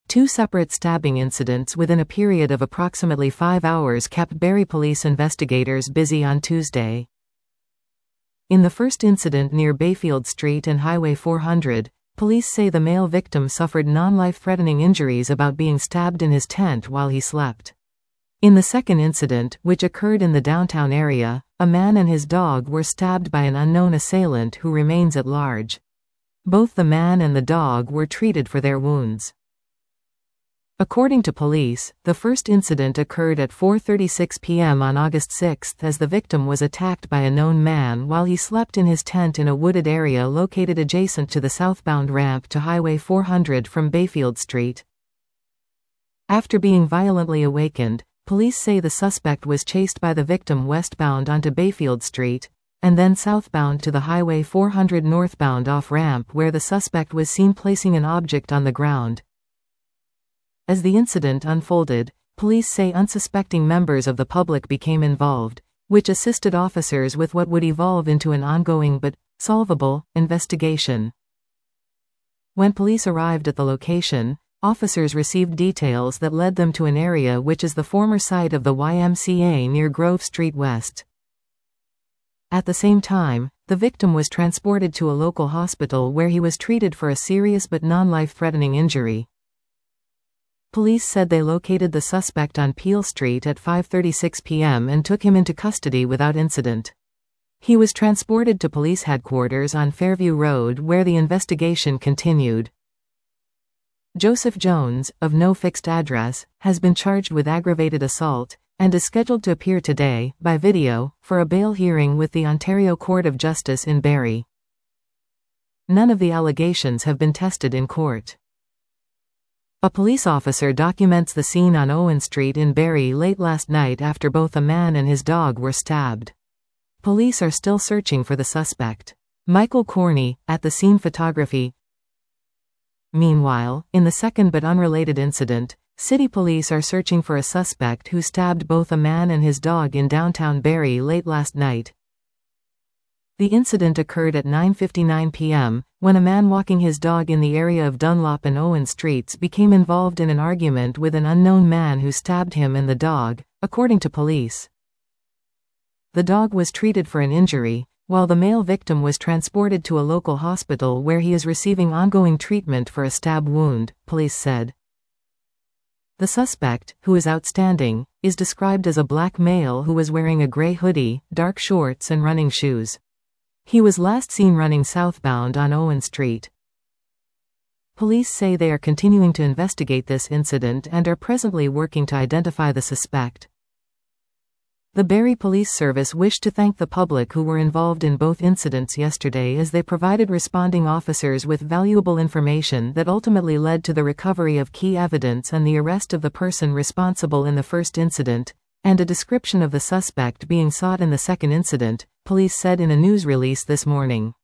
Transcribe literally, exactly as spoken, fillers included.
Two separate stabbing incidents within a period of approximately five hours kept Barrie police investigators busy on Tuesday. In the first incident near Bayfield Street and Highway four hundred, police say the male victim suffered non-life-threatening injuries about being stabbed in his tent while he slept. In the second incident, which occurred in the downtown area, a man and his dog were stabbed by an unknown assailant who remains at large. Both the man and the dog were treated for their wounds. According to police, the first incident occurred at four thirty-six p m on August sixth as the victim was attacked by a known man while he slept in his tent in a wooded area located adjacent to the southbound ramp to Highway four hundred from Bayfield Street. After being violently awakened, police say the suspect was chased by the victim westbound onto Bayfield Street, and then southbound to the Highway four hundred northbound off-ramp where the suspect was seen placing an object on the ground. As the incident unfolded, police say unsuspecting members of the public became involved, which assisted officers with what would evolve into an ongoing but solvable investigation. When police arrived at the location, officers received details that led them to an area which is the former site of the Y M C A near Grove Street West. At the same time, the victim was transported to a local hospital where he was treated for a serious but non-life-threatening injury. Police said they located the suspect on Peel Street at five thirty-six p m and took him into custody without incident. He was transported to police headquarters on Fairview Road where the investigation continued. Joseph Jones, of no fixed address, has been charged with aggravated assault, and is scheduled to appear today, by video, for a bail hearing with the Ontario Court of Justice in Barrie. None of the allegations have been tested in court. A police officer documents the scene on Owen Street in Barrie late last night after both a man and his dog were stabbed. Police are still searching for the suspect. Michael Corney, at the scene photography. Meanwhile, in the second but unrelated incident, city police are searching for a suspect who stabbed both a man and his dog in downtown Barrie late last night. The incident occurred at nine fifty-nine p m, when a man walking his dog in the area of Dunlop and Owen Streets became involved in an argument with an unknown man who stabbed him and the dog, according to police. The dog was treated for an injury, while the male victim was transported to a local hospital where he is receiving ongoing treatment for a stab wound, police said. The suspect, who is outstanding, is described as a black male who was wearing a gray hoodie, dark shorts and running shoes. He was last seen running southbound on Owen Street. Police say they are continuing to investigate this incident and are presently working to identify the suspect. The Barrie Police Service wished to thank the public who were involved in both incidents yesterday as they provided responding officers with valuable information that ultimately led to the recovery of key evidence and the arrest of the person responsible in the first incident, and a description of the suspect being sought in the second incident, police said in a news release this morning.